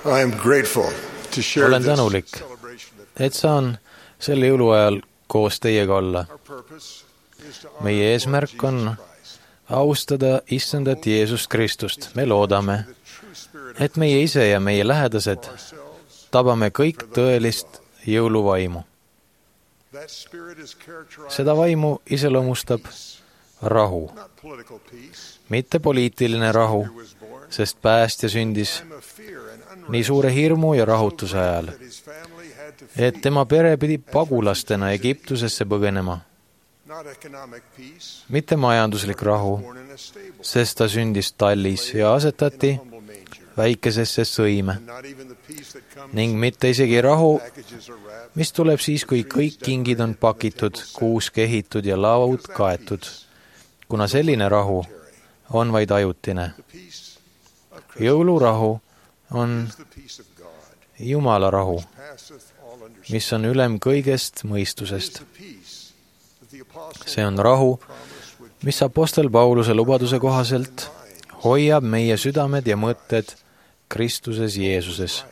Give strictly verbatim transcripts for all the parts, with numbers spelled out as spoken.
I am grateful to share olen this tänulik, celebration. et saan selle jõuluajal koos teiega olla. Our purpose is to honor Meie eesmärk on Jesus Christ. austada Issandat Jeesust Kristust. Me loodame, et meie ise ja meie lähedased tabame kõik tõelist jõuluvaimu. That spirit is characterized Seda vaimu iseloomustab rahu, not political peace. mitte poliitiline rahu, He was born sest päästja sündis time of fear and unrest nii suure hirmu ja rahutuse ajal, that his family had to et flee. tema pere pidi pagulastena Egiptusesse põgenema. Not economic peace. Mitte majanduslik rahu, Born in a stable. sest ta sündis tallis ja asetati Humble manger. väikesesse sõime, And not even the peace that comes ning mitte isegi rahu, packages are wrapped. mis tuleb siis, kui kõik kingid on pakitud, kuus kehitud ja laud kaetud, kuna selline rahu on vaid ajutine. The peace of Christ Jõulurahu on is the peace of God. Jumala rahu, Passeth all understanding. mis on ülem kõigest It is mõistusest. the peace that the apostle See on rahu, promised would mis Apostel Pauluse lubaduse kohaselt hoiab meie südamed ja mõtted Kristuses Jeesuses.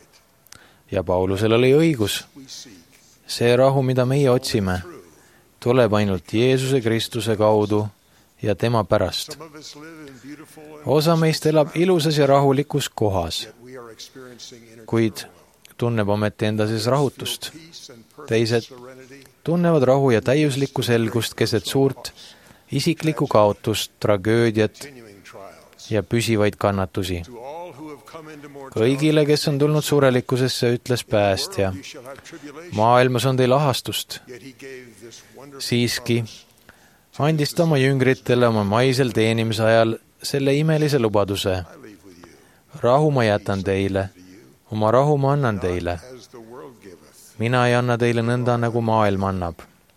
Ja Paulusel oli õigus. we seek. See rahu, mida meie otsime, tuleb ainult Jeesuse Kristuse kaudu ja tema pärast. Some of us live in beautiful and Osa meist elab ilusas ja rahulikus kohas, yet we are experiencing inner kuid tunneb ometi enda sees rahutust. peace and perfect Teised serenity. tunnevad rahu ja täiuslikku selgust keset suurt isiklikku kaotust, tragöödiat Continuing trials. ja püsivaid kannatusi. To all who have come into mortality, Kõigile, kes on tulnud surelikkusesse, ütles päästja, you shall have tribulation. maailmas on teil ahastust. Yet he gave this wonderful Siiski promise. andis ta oma jüngritele oma maisel teenimise ajal selle imelise lubaduse. I leave with you. Rahu ma jätan teile, oma rahu ma annan teile. As the world giveth. Mina ei anna teile nõnda, nagu maailm annab.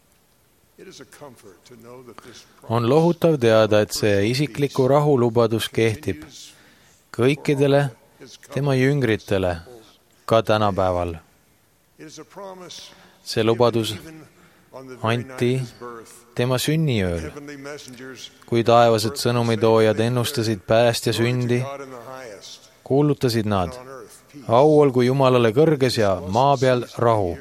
It is a comfort to know that this On lohutav teada, et see isikliku rahu lubadus kehtib kõikidele is tema jüngritele ka tänapäeval. It is a promise See lubadus even on the very anti night of his birth. tema sünniööl, Heavenly messengers kui taevased sõnumitoojad ennustasid päästja sündi, God in the highest kuulutasid nad, on earth peace. au olgu Jumalale kõrges ja maa peal rahu.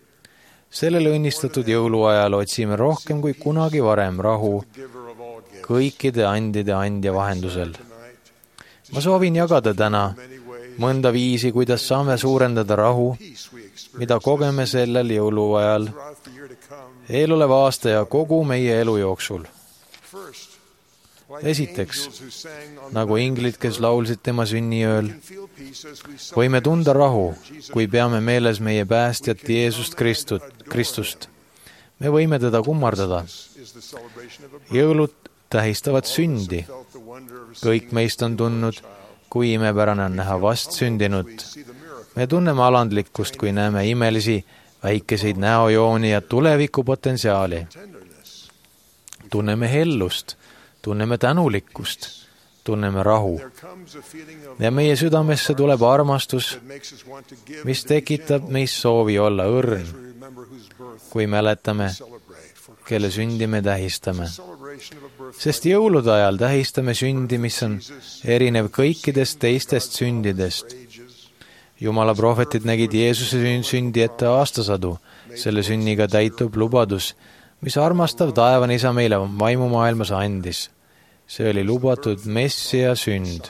Sellel õnnistatud jõuluajal otsime rohkem kui kunagi varem rahu Giver of all gifts. kõikide andide andja vahendusel. Tonight, Ma soovin jagada täna many ways mõnda viisi, kuidas saame suurendada rahu, peace we experience mida kogeme sellel jõuluajal throughout the year to come. eeloleva aasta ja kogu meie elu jooksul. First, like Esiteks, angels who sang on nagu inglid, kes laulsid tema sünniööl, can feel peace as we võime celebrate tunda rahu, Jesus. kui peame meeles meie päästjat Jeesust Kristut, Kristust. Me võime teda kummardada. Is the celebration of a birth. Jõulud tähistavad sündi. Felt the wonder of Kõik meist on tundnud, kui imepärane on näha vastsündinut. see the miracle. Me tunneme alandlikkust, kui näeme imelisi väikeseid näojooni ja tulevikupotentsiaali. Tenderness. Tunneme hellust, tunneme tänulikkust, tunneme rahu. There comes a feeling of Ja meie südamesse tuleb armastus, that makes us want to give mis and to be tekitab gentle meis soovi olla õrn, as we remember whose birth kui mäletame, we celebrate. For kelle sündi me tähistame. celebration of a birth Sest jõulude ajal tähistame sündi, mis on erinev kõikidest teistest sündidest. ages, Jumala prohvetid nägid Jeesuse sün- sündi ette aastasadu. Selle sünniga täitub lubadus, mis armastav taevane isa meile vaimumaailmas andis. See oli lubatud Messia sünd.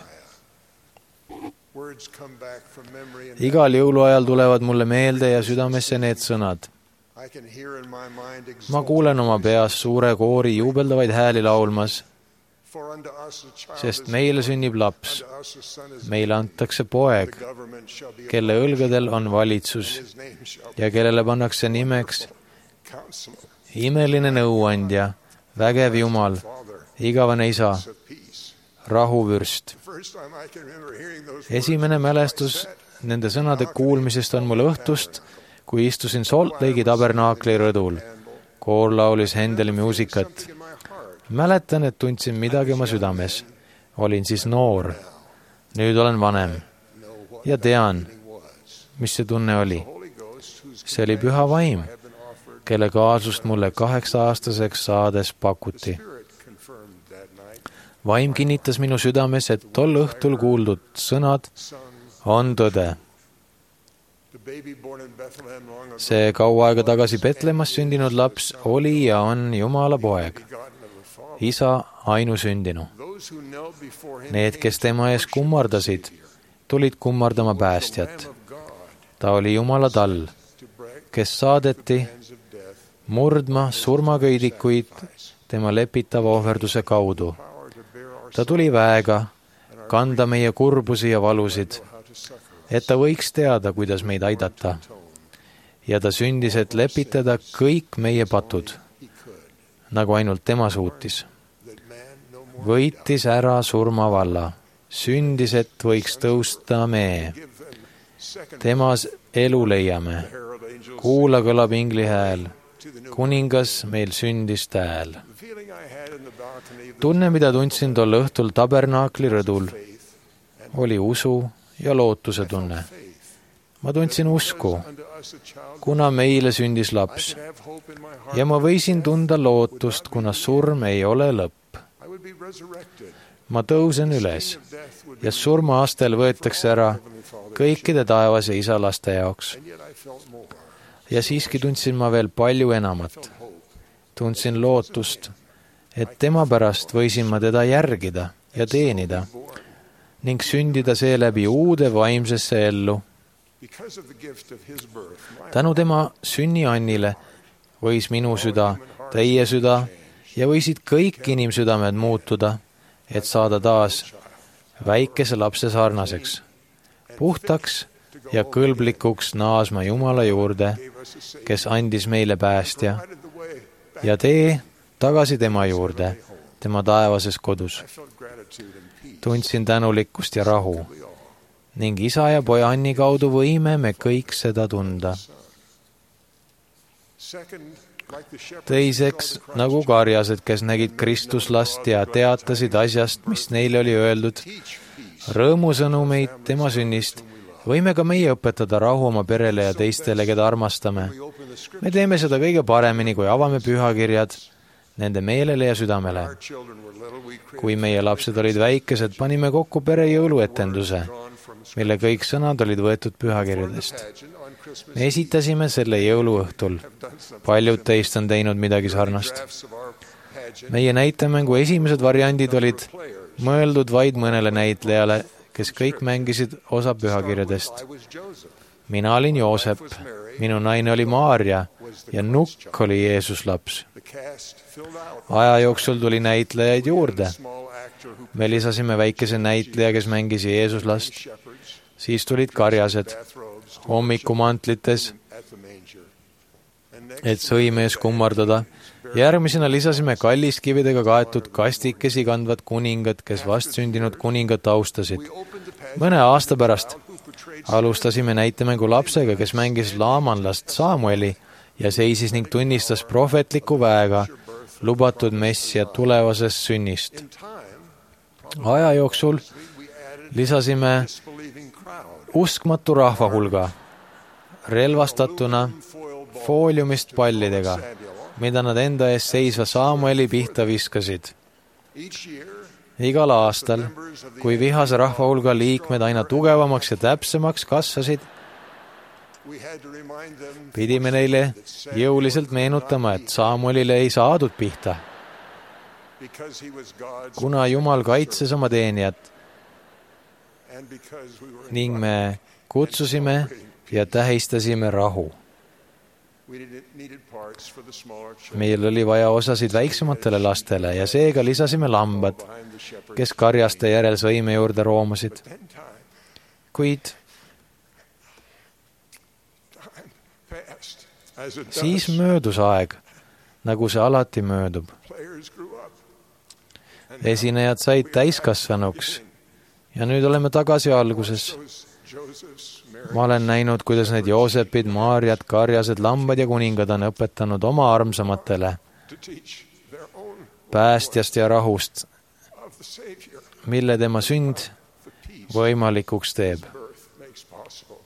words come back from memory and Igal jõuluajal tulevad mulle meelde ja südamesse need sõnad. I can hear in my mind Ma exult. kuulen oma peas suure koori juubeldavaid hääli laulmas, For unto us a child sest is meile born, sünnib laps, unto us a son is meile antakse the poeg, government shall be kelle upon his õlgadel on valitsus and his name shall be ja kellele pannakse nimeks Counselor, imeline nõuandja, vägev Jumal, Father, igavene isa, Prince of Peace. rahuvürst. First time I can remember hearing those Esimene mälestus nende sõnade kuulmisest on mul õhtust, kui istusin Salt Lake'i tabernaakli rõdul. Koor laulis Händeli muusikat. words in my heart. Mäletan, et tundsin midagi oma südames. Olin siis noor. Nüüd olen vanem. Know what Ja tean, it was. mis see tunne oli. Holy Ghost, whose See oli püha vaim, have been offered. kelle kaasust mulle kaheksa-aastaseks saades pakuti. Spirit confirmed that night. Vaim kinnitas minu südames, et tol õhtul kuuldud sõnad Sung on tõde. The baby born in Bethlehem long ago, see kaua aega tagasi Betlemas sündinud laps oli ja on Jumala poeg, begotten of the Father. isa ainusündinu. Those who knelt before him Need, kes tema ees kummardasid, tulid kummardama päästjat. of God ta oli Jumala tall, to break kes saadeti hands of death, murdma surmaköidikuid tema lepitava ohverduse kaudu. power to bear our ta tuli väega kanda meie kurbusi ja valusid, how to suffer. et ta võiks teada, kuidas meid aidata. ja ta sündis, et lepitada kõik meie patud, He could, nagu ainult tema suutis. that man no more võitis ära surmavalla, sündis, et võiks tõusta me. give them second temas elu leiame. herald angels kuula, kõlab ingli hääl, to the new kuningas meil sündis tääl. the feeling I had in the balcony of the tunne, mida tundsin tol õhtul tabernaakli rõdul, faith and oli usu ja lootuse tunne. faith. ma tundsin usku, Unto us a child, kuna meile sündis I laps, could have hope in my heart. ja ma võisin tunda lootust, kuna surm ei ole lõpp. I would be resurrected. ma tõusen üles Of death would be ja surmaastel võetakse ära Heavenly Father. kõikide taevase isa laste jaoks. And yet I felt more. ja siiski tundsin ma veel palju enamat. Felt hope. tundsin lootust, et tema pärast võisin ma teda järgida ja teenida Born. ning sündida seeläbi uude vaimsesse ellu. Because of the gift of his birth, my tänu tema sünniannile võis minu süda, teie süda ja võisid kõik inimsüdamed muutuda, et saada taas väikese lapse sarnaseks, puhtaks ja kõlblikuks naasma Jumala juurde, gave us a Savior. kes andis meile päästja Provided the way back. ja tee tagasi tema juurde, tema taevases kodus. I felt gratitude and peace. tundsin tänulikkust ja rahu We all. ning isa ja poja Anni kaudu võime me kõik seda tunda. Second, like the shepherds teiseks, who saw the nagu Christ karjased, kes nägid Kristuslast ja teatasid asjast, mis neile oli öeldud, teach peace, rõõmusõnumeid tema sünnist, võime ka meie õpetada rahu oma perele ja teistele, keda armastame. we open the scripture. me teeme seda kõige paremini, kui avame pühakirjad nende meelele ja südamele. Our children were little, we created kui meie lapsed olid väikesed, panime kokku pere jõuluetenduse, drawn from mille kõik sõnad olid võetud pühakirjadest. pageant on Christmas me esitasime selle jõuluõhtul. have done something. paljud teist on teinud midagi sarnast. Drafts of our pageant meie näitemängu esimesed variandid olid players. mõeldud vaid mõnele näitlejale, kes kõik mängisid osa pühakirjadest. I was Joseph. mina olin Joosep, minu naine oli Maarja ja nukk oli Jeesus laps. The cast filled out. aja jooksul tuli näitlejaid juurde. Small actor who me lisasime väikese näitleja, kes mängis Jeesus last. shepherds, siis tulid karjased bathrobes hommikumantlites, at the manger. And next et sõimees kummardada. järgmisena lisasime kalliskividega kaetud kastikesi kandvad kuningad, kes vastsündinud kuningat austasid. we opened the pageant mõne aasta pärast who portrayed alustasime näitemängu lapsega, kes mängis laamanlast Samueli ja seisis ning tunnistas prohvetliku väega lubatud messia tulevasest sünnist. in time. aja jooksul We added lisasime disbelieving crowd. uskmatu rahva hulga relvastatuna Foil ball. fooliumist pallidega, mida nad enda ees seisva Samueli pihta viskasid. Each year, igal aastal, kui vihase rahva hulga liikmed aina tugevamaks ja täpsemaks kasvasid, we had to remind them pidime neile jõuliselt meenutama, et Samuelile ei saadud pihta, because he was God's kuna Jumal kaitses oma teenijat and because we were ning me kutsusime ja tähistasime rahu. we needed, needed parts for the smaller children meil oli vaja osasid väiksematele lastele ja seega lisasime lambad, behind the shepherd. kes karjaste järel sõime juurde roomasid. Then time, kuid time passed as it siis does. möödus aeg, nagu see alati möödub. Players grew up. esinejad said täiskasvanuks ja nüüd oleme tagasi alguses. Those Joseph's, Mary, ma olen näinud, kuidas need Joosepid, Maarjad, karjased, lambad ja kuningad on õpetanud oma armsamatele to teach their own päästjast ja rahust, of the Savior. mille tema sünd The peace võimalikuks teeb. birth makes possible.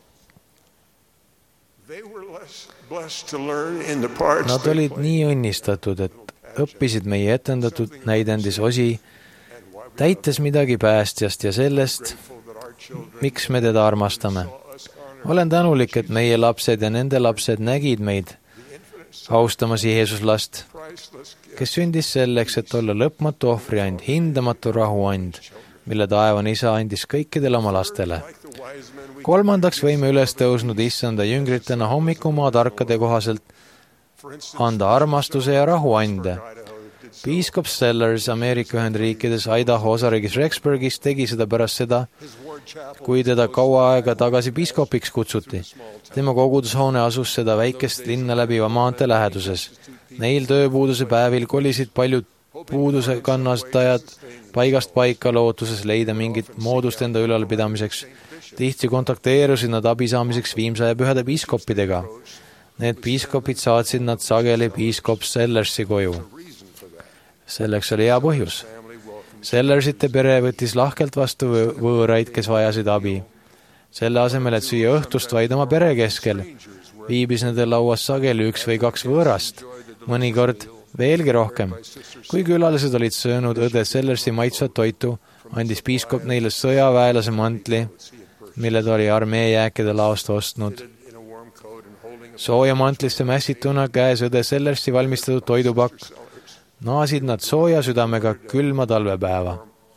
They were less blessed to learn in the parts Nad they olid played nii õnnistatud, et õppisid meie etendatud näidendis osi, and why we täites midagi päästjast ja sellest, grateful that our children miks me teda armastame. saw us honor olen tänulik, et meie lapsed ja nende lapsed nägid meid austamas Jeesuslast, kes sündis selleks, et olla lõpmatu ohvriand, hindamatu rahuand, mille taevane isa andis kõikidele oma lastele. Kolmandaks võime üles tõusnud issanda jüngritena hommikumaa tarkade kohaselt anda armastuse ja rahuande. Piiskop Sellers Ameerika Ühendriikides Idaho osariigis Rexburgis tegi seda pärast seda, kui teda kaua aega tagasi piiskopiks kutsuti. Tema kogudushoone asus seda väikest linna läbiva maantee läheduses. Neil tööpuuduse päevil kolisid paljud puuduse kannastajad paigast paika lootuses leida mingit moodust enda ülalpidamiseks. Tihti kontakteerusid nad abi saamiseks Viimsaja pühade piiskoppidega. Need piiskopid saatsid nad sageli piiskop Sellersi koju. Selleks oli hea põhjus. Sellersite pere võttis lahkelt vastu võõraid, kes vajasid abi. Selle asemel, et süüa õhtust vaid oma pere keskel, viibis nende lauas sageli üks või kaks võõrast, mõnikord veelgi rohkem. Kui külalised olid söönud õde Sellersi maitsvat toitu, andis piiskop neile sõjaväelase mantli, mille ta oli armee jääkide laost ostnud. Sooja mantlisse mässituna käes õde Sellersi valmistatud toidupakk, naasid nad sooja südamega külma talvepäeva.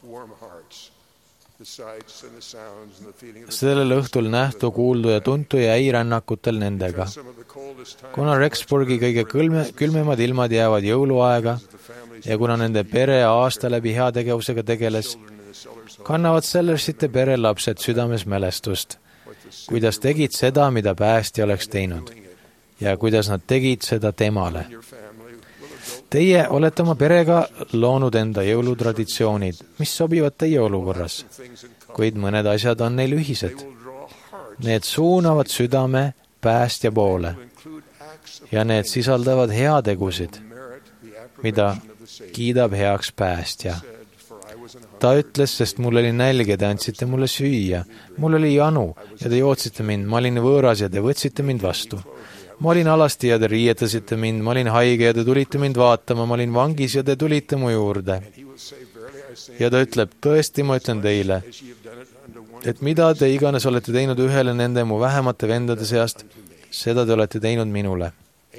Sellel õhtul nähtu, kuuldu ja tuntu jäi rännakutel nendega. Kuna Rexburgi kõige külme, külmemad ilmad jäävad jõuluaega ja kuna nende pere aasta läbi heategevusega tegeles, kannavad Sellersite pere lapsed südames mälestust, kuidas tegid seda, mida päästja oleks teinud ja kuidas nad tegid seda temale. Teie olete oma perega loonud enda jõulutraditsioonid, mis sobivad teie olukorras, kuid mõned asjad on neil ühised. Need suunavad südame päästja poole ja need sisaldavad heategusid, mida kiidab heaks päästja. Ta ütles, sest mul oli nälg ja te andsite mulle süüa, mul oli janu ja te jootsite mind, ma olin võõras ja te võtsite mind vastu. Ma olin alasti ja te riietasite mind, ma olin haige ja te tulite mind vaatama, ma olin vangis ja te tulite mu juurde. Ja ta ütleb, tõesti ma ütlen teile, et mida te iganes olete teinud ühele nende mu vähemate vendade seast, seda te olete teinud minule.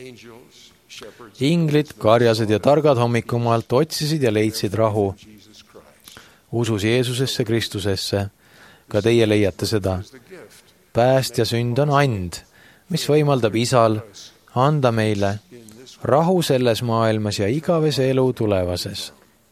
Inglid, karjased ja targad hommikumaalt otsisid ja leidsid rahu. Usus Jeesusesse Kristusesse, ka teie leiate seda. Päästja sünd on and, mis võimaldab isal anda meile rahu selles maailmas ja igavese elu tulevases.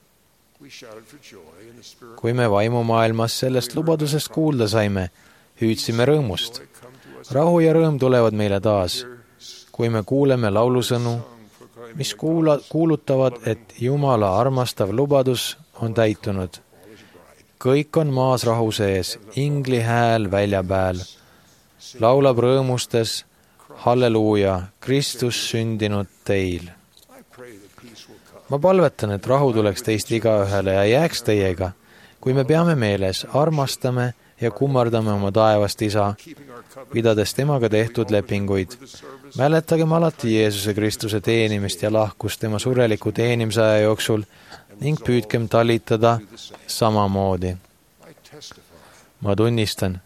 Kui me vaimumaailmas sellest lubadusest kuulda saime, hüüdsime rõõmust. Rahu ja rõõm tulevad meile taas, kui me kuuleme laulusõnu, mis kuula, kuulutavad, et Jumala armastav lubadus on täitunud. Kõik on maas rahu sees, ingli hääl välja pääl. Laulab rõõmustes, halleluuja, Kristus sündinud teil. Ma palvetan, et rahu tuleks teist igaühele ja jääks teiega, kui me peame meeles, armastame ja kummardame oma taevast isa, pidades temaga tehtud lepinguid. Mäletagem alati Jeesuse Kristuse teenimist ja lahkust tema sureliku teenimise jooksul ning püüdkem talitada samamoodi. Ma tunnistan,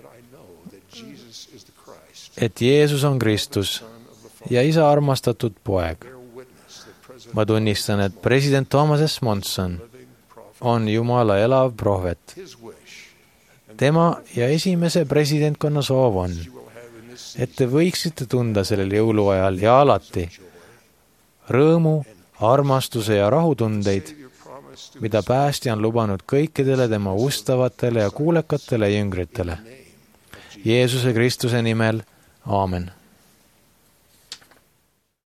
et Jeesus on Kristus ja isa armastatud poeg. Ma tunnistan, et president Thomas S. Monson on Jumala elav prohvet. Tema ja esimese presidentkonna soov on, et te võiksite tunda sellel jõuluajal ja alati rõõmu, armastuse ja rahutundeid, mida päästja on lubanud kõikidele tema ustavatele ja kuulekatele jüngritele. Jeesuse Kristuse nimel, aamen.